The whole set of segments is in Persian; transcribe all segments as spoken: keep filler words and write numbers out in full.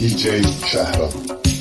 دی جی شهرام.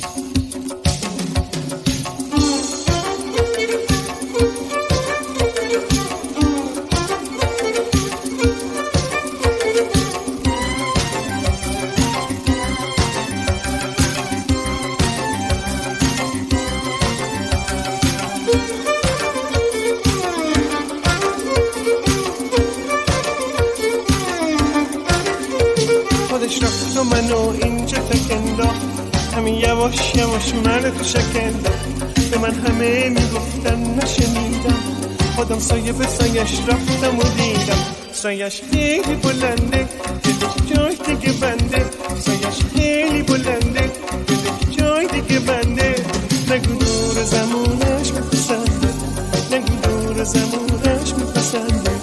خودش رفت و منو اینجا تکنداخت، همین یواش یواش من تو شکنداخت. به من همه میگفتن نشنیدم، خودم سایه به سایش رفتم و دیدم. سایش خیلی بلنده، دلش جای دیگه بنده. سایش خیلی بلنده، دلش جای دیگه بنده. نگو دور زمونش میپسنده، نگو دور زمونش میپسنده.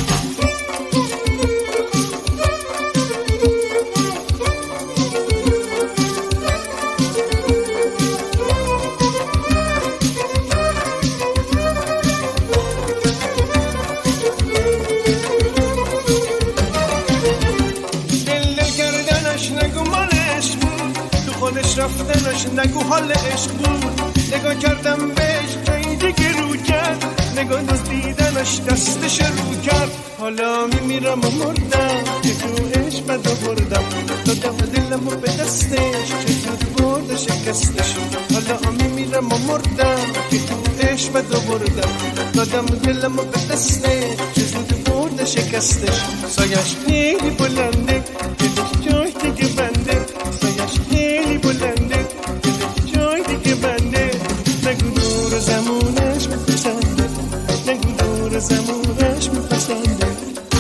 خودش رفتنش نگو حال عشق بود. نگاه کردم بهش جایی دیگه رو کرد، نگاه دزدیدنش دستش رو کرد. حالا میمیرم و مردم که تو عشق بد آوردم، دادم دلم رو به دستش چه زود برد شکستش. حالا میمیرم و مردم که تو عشق بد آوردم، دادم دلم رو به دستش چه زود برد شکستش. سایش خیلی بلنده، دلش جای دیگه بنده. سایش خیلی بلنده، جای دیگه بنده. نگو دور زمونش میپسنده، نگو دور زمونش میپسنده.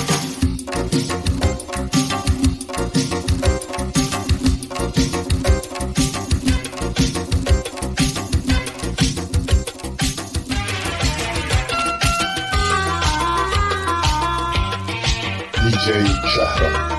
دی جی شهرام.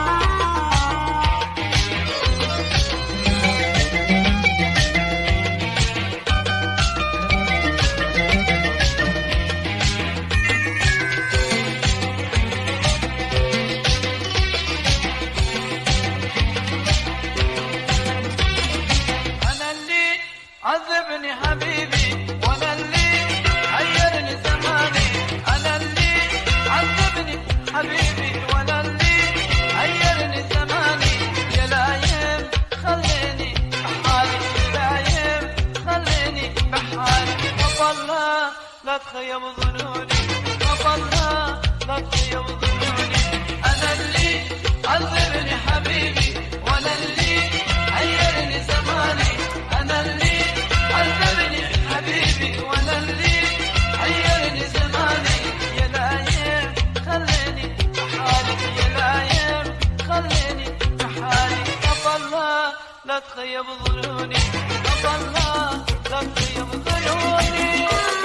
عذبني حبيبي وانا اللي حيرني زماني. انا اللي عذبني حبيبي وانا اللي حيرني زماني. يا لايم خليني بحالي، يا لايم خليني بحالي. والله لا تخيب ظنوني، والله لا تخيب ظنوني. انا اللي عذبني حبيبي وانا اللي حيرني زماني. انا اللي عذبني حبيبي وانا اللي حيرني زماني. يا لايم خليني بحالي، يا لايم خليني بحالي. والله لا تخيب ظنوني، والله لا تخيب ظنوني.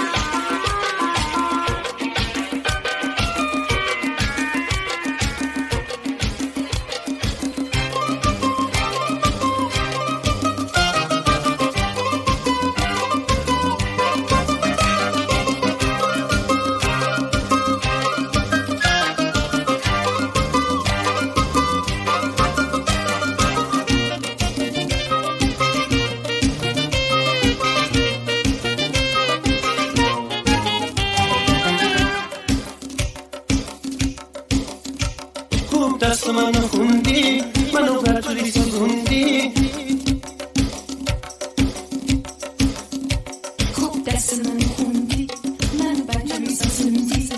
دست منو خوندی، منو برداری سوزوندی. خوب دست منو خوندی، منو برداری سوزوندی.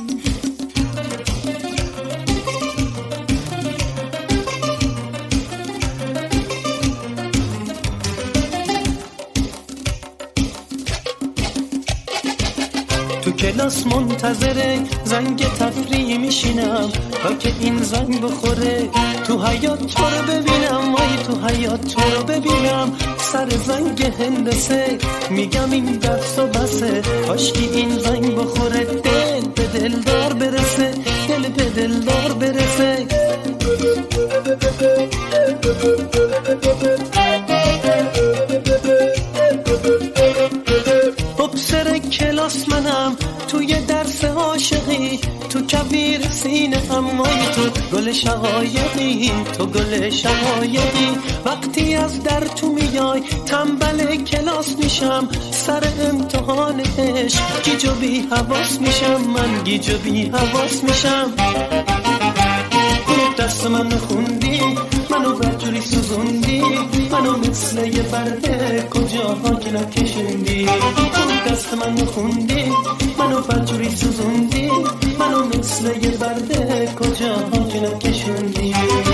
تو کلاس منتظره زنگ تفریح میشینم تا که این زنگ بخوره. تو حیات تو رو ببینم، وای تو حیات تو رو ببینم. سر زنگ هندسه میگم این درس و بسه، کاشکی این زنگ بخوره. دل به دلدار برسه، دل به دلدار برسه. ببسر کلاس منم توی درس عاشقی، تو کویر سینه امای تو گل شقایقی، تو گل شقایقی. وقتی از در تو میای تنبل کلاس میشم، سر امتحان عشق گیج و بی حواس میشم، من گیج و بی حواس میشم. دست من خوندی، منو برجوری سوزوندی، منو مثل یه برده کجاها که نکشوندی. دست من خوندی، منو برجوری سوزوندی، منو مثل یه برده کجاها که نکشوندی.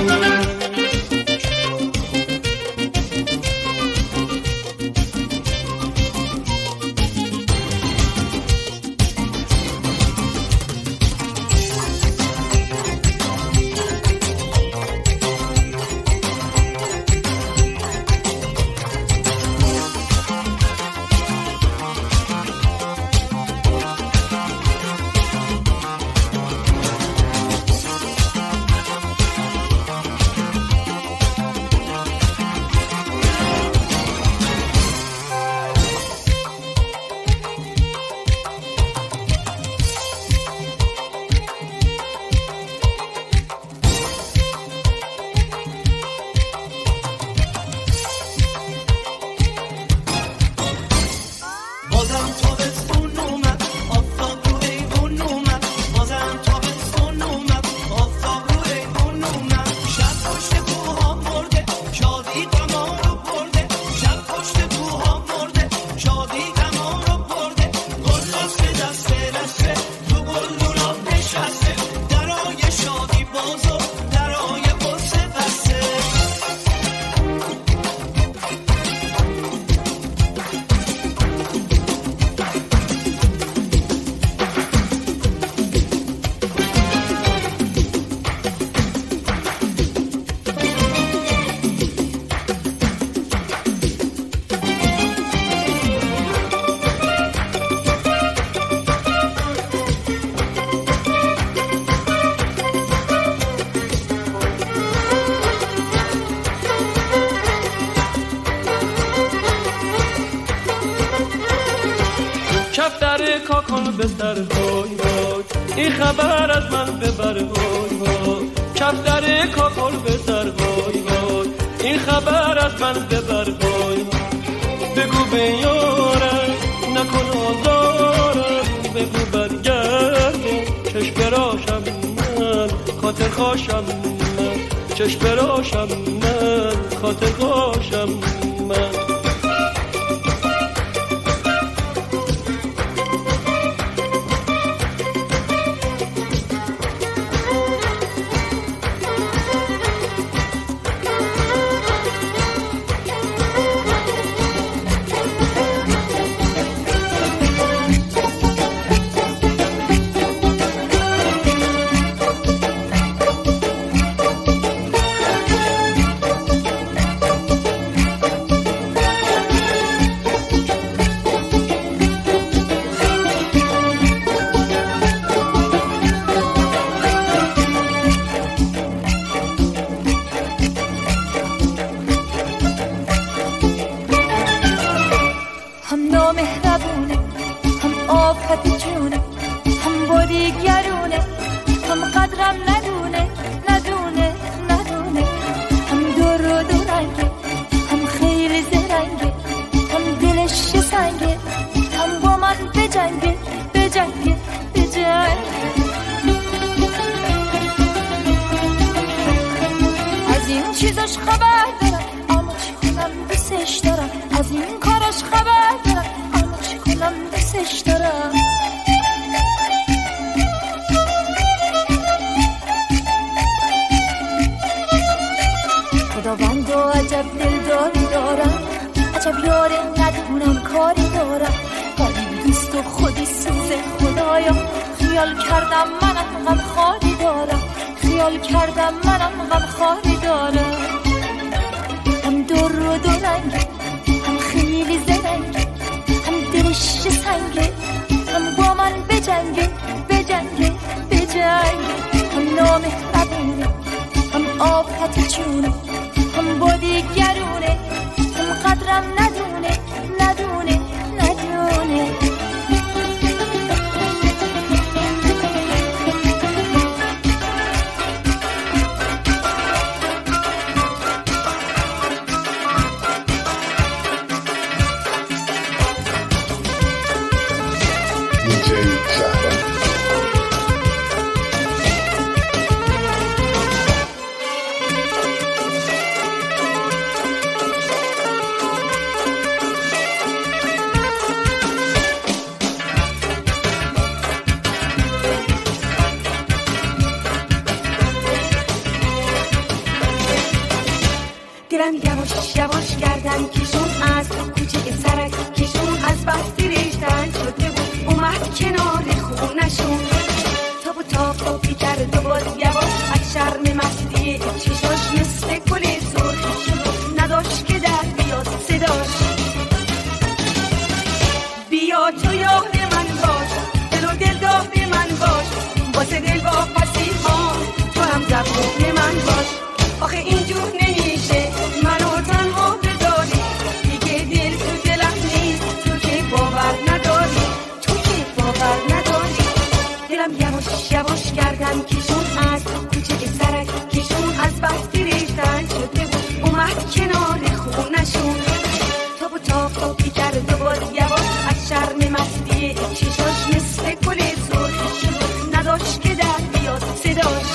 بستر های های این خبر از من ببر های های کفتر کاکل بستر های های این خبر از من ببر های بگو به یارم نکن آزارم بگو برگردم چشم براشم من خاطر خاشم من چشم براشم من خاطر خاشم من دلم یواش یواش گردن کشون از کوچه سرک کشون از بستی ریختن شده بود اومد کنار خونشون تاب و تاب کرد و باز یواش از شرم مستی چشاش مثل گل سرخ شد نداشت که در بیاد صداش بیا تو یار من باش دل و دل دار من باش واسه دل با پسی ها تو هم زبون من باش آخه اینجور نمیشه منو تنها بذاری دیگه دل تو دلم نیست تو که باور نداری تو که باور نداری دلم یواش یواش گردن کشون از کوچه سرک کشون از بستی ریختن شده بود اومد کنار خونشون تاب و تاب تابی کرد و باز یواش از شرم مستی چشاش مثل گل سرخ شد نداشت که در بیاد صداش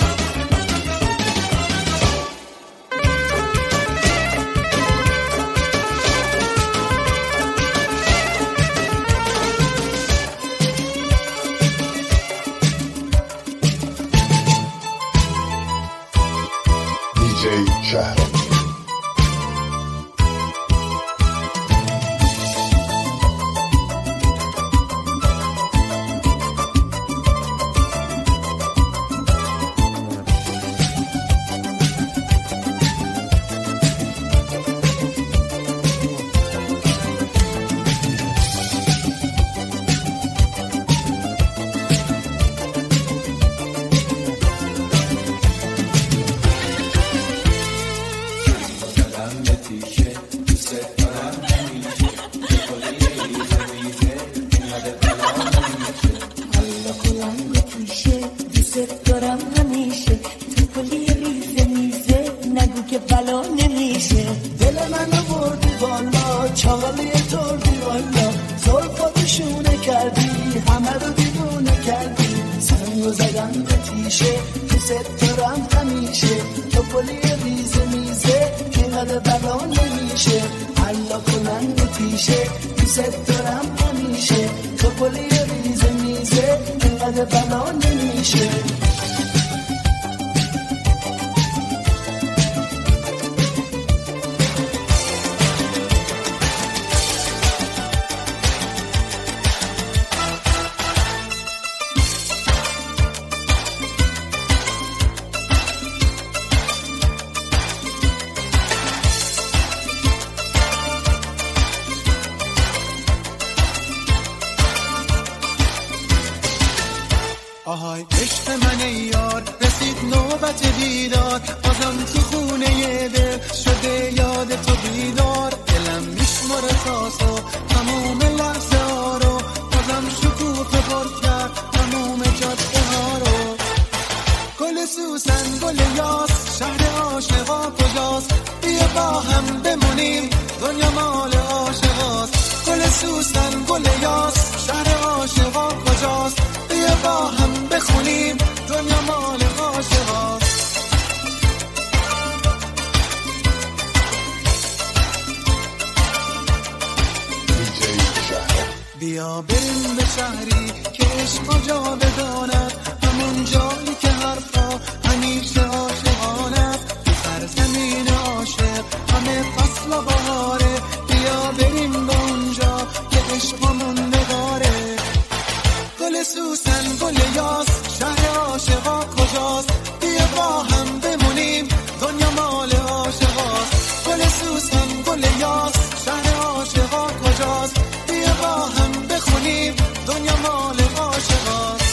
شهرام آهای عشق من یار رسید نوبت دیدار بازم تو خونه دل شده یاد تو بیدار دلم میشماره تاسو تموم لحظه ها رو بازم شکوفه پر کرد تموم جاده ها رو گل سوسن گل یاس شهر عاشقا کجاست بیا با هم بمونیم دنیا مال عاشقاست گل سوسن گل یاس شهر عاشقا کجاست بیا با هم بخونیم دنیا مال عاشقاست بیا بریم به شهری که عشق جا بداند همون جایی که حرفا همیشه عاشقانه تو سرزمین عاشق همه فصل و بهاره بیا بریم به اونجا که عشقمون نداره گل سوسن گل یاس شهر عاشقا کجاست بیا با هم بمونیم دنیا مال عاشقاست گل سوسن گل یاس شهر عاشقا کجاست بیا با هم بخونیم دنیا مال عاشقاست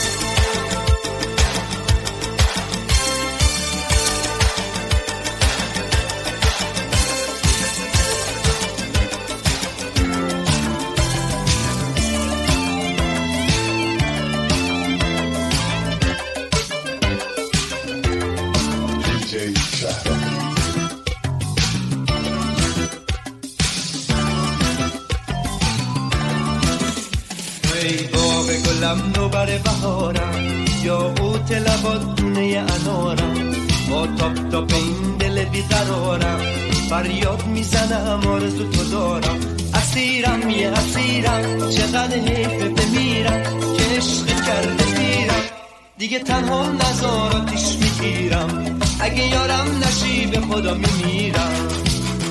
گلم نوبر بهارم یا اوت لبات دونه انارم با تاپ تاپ این دل بیقرارم فریاد میزنم آرزو تو دارم اسیرم یه اسیرم چقدر حیفه بمیرم که عشق کرده میرم دیگه تنها نزار آتیش میگیرم اگه یارم نشی به خدا میمیرم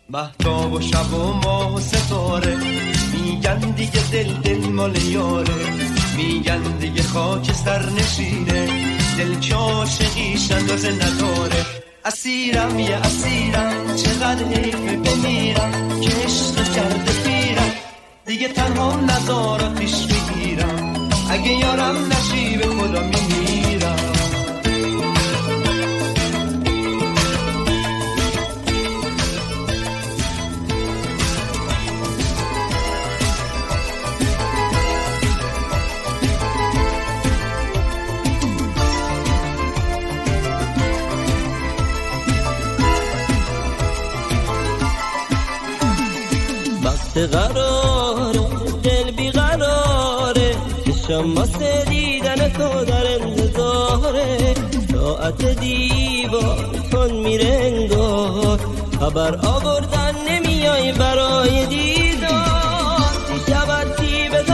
مهتاب و شب و ماه و ستاره میگن دیگه دل دل مال یاره، میگن دیگه خاک سر نشینه، دل که عاشقیش اندازه نداره. اسیرم یه اسیرم چقدر حیفه بمیرم که عشق کرده پیرم، دیگه تنها نزارم پیش بگیرم، اگه یارم نشی به خدا میمیرم. قراره دل بی قراره، چشم واسه دیدن تو در انتظاره، ساعت دیوار تون میره انگار، خبر آوردن نمیای برای دیدار. دیشب از چی به تو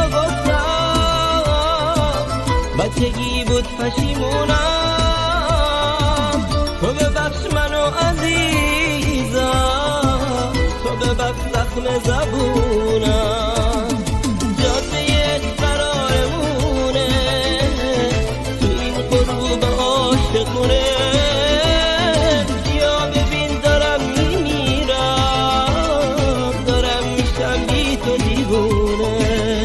گفتم بچگی بود پشیمونم، تو ببخش منو عزیزم، تو ببخش زخم زبونم، جاده یک قرارمونه تو این غروب عاشقونه، یا ببین دارم میمیرم، دارم میشم بی تو دیوونه.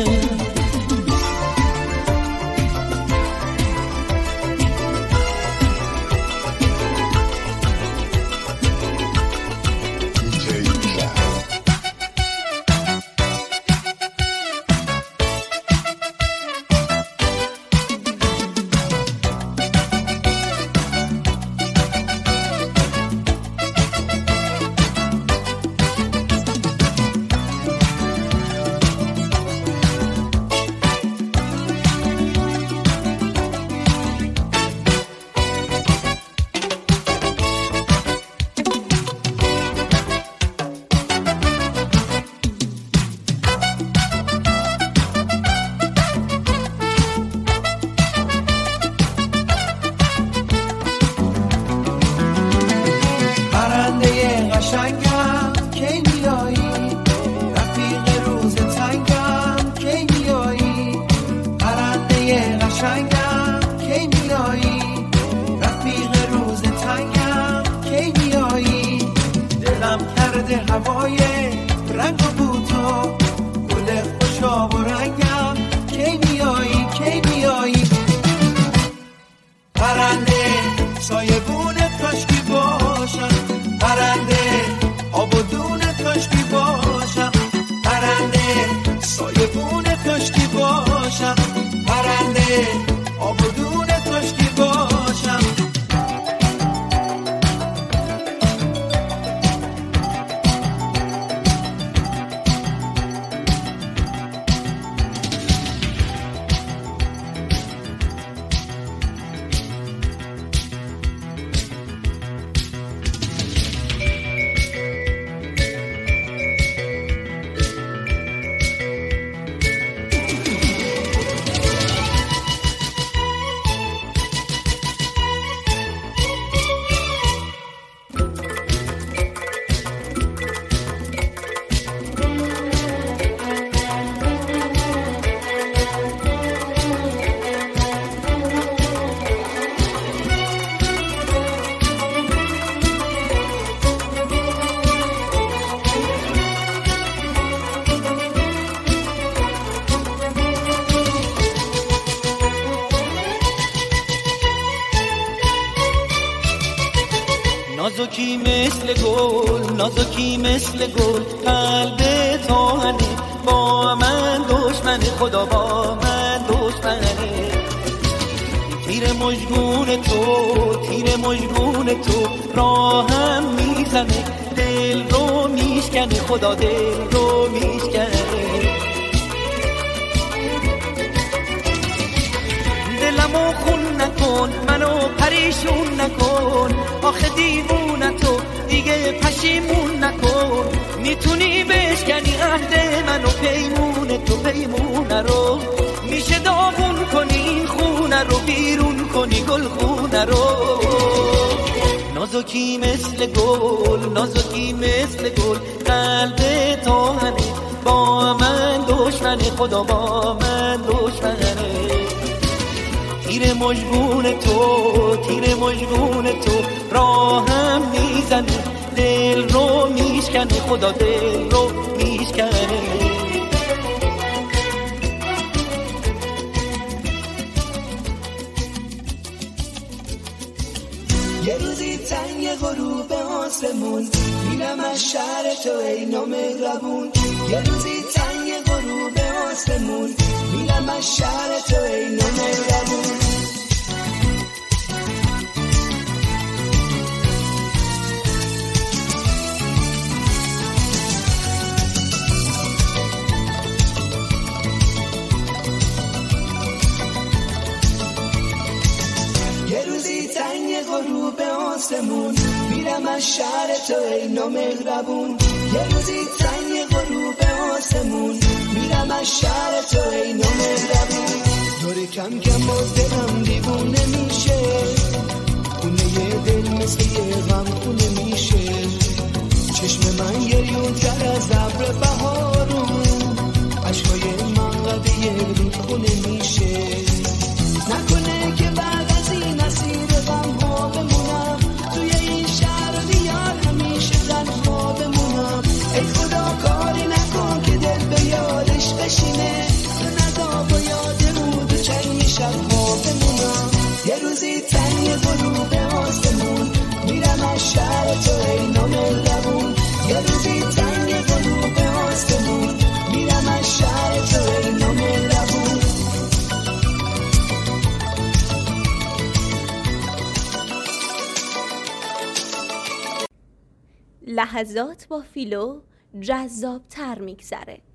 نازکی مثل گل، نازکی مثل گل، قلب تاهنه، با من دشمن خدا با من دشمنه. تیر مژگون تو، تیر مژگون تو راهم میزنه، دل رو میشکنه، خدا دل رو میشکنه. دلمو خون نکن، منو پریشون نکن، آخه دیوونه تو دیگه پشیمون نکن. میتونی بشکنی عهد منو، پیمونه تو پیمونه رو، میشه داغون کنی این خونه رو، بیرون کنی گل خونه رو. نازکی مثل گل، نازکی مثل گل، قلب تو همه با من دشمنه، خدا با من دشمنه. تیر مجبون تو، تیر مجبون تو راهم میزنه، دل رو میشکنه، خدا دل رو میشکنه. یه روزی تنگ غروب آسمون میرم از شهر تو ای نامهربون. یه روزی تنگ غروب آسمون میرم از شهر تو ای نامهربون. غروب آسمون میرم از شهر تو ای نامهربون. یه روزی تنگ غروب آسمون میرم از شهر تو ای نامهربون. داره کم کم با دلم دیوونه میشه، خونه یه دل مثل یه غم خونه میشه. چشم من گریون تر از ابر بهارون، عشقای من قد یه رود خونه میشه. نکنه که بعد از این اسیر غم ها بمونم، توی این شهر دیار همیشه تنها بمونم. ای خدا کاری نکن که دل به یادش بشینه، تو ندا با یاد رود و چنگ شب ها بمونم. یه روزی تنگ غروب آسمون میرم از شهر تو ای نامهربون. یه روزی تنگ غروب آسمون میرم از شهر تو ای نامهربون. لحظات با فیلو جذاب تر میگذره.